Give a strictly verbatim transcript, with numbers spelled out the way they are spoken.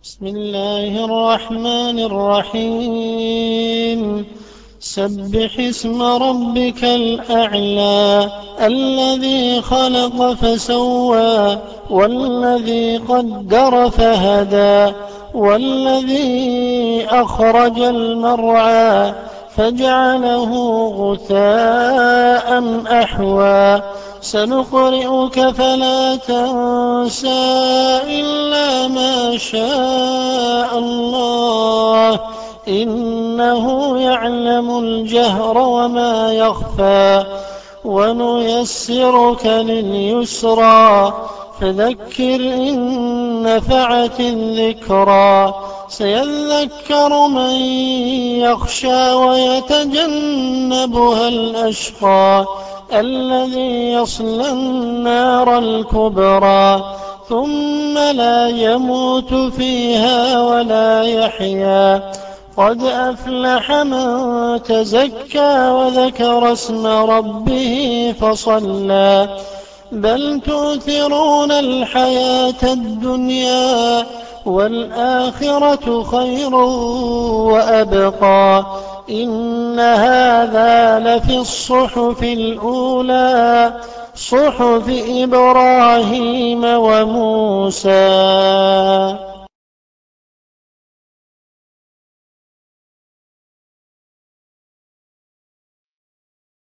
بسم الله الرحمن الرحيم. سبح اسم ربك الأعلى الذي خلق فسوى والذي قدر فهدى والذي أخرج المرعى فجعله غثاء أحوى سنقرئك فلا تنسى إلا ما شاء الله إنه يعلم الجهر وما يخفى ونيسرك لليسرى فذكر إن نفعت الذكرى سيذكر من يخشى ويتجنبها الأشقى الذي يصلى النار الكبرى ثم لا يموت فيها ولا يحيا قد أفلح من تزكى وذكر اسم ربه فصلى بل تؤثرون الحياة الدنيا والآخرة خير وأبقى إن هذا لفي الصحف الأولى صحف إبراهيم وموسى.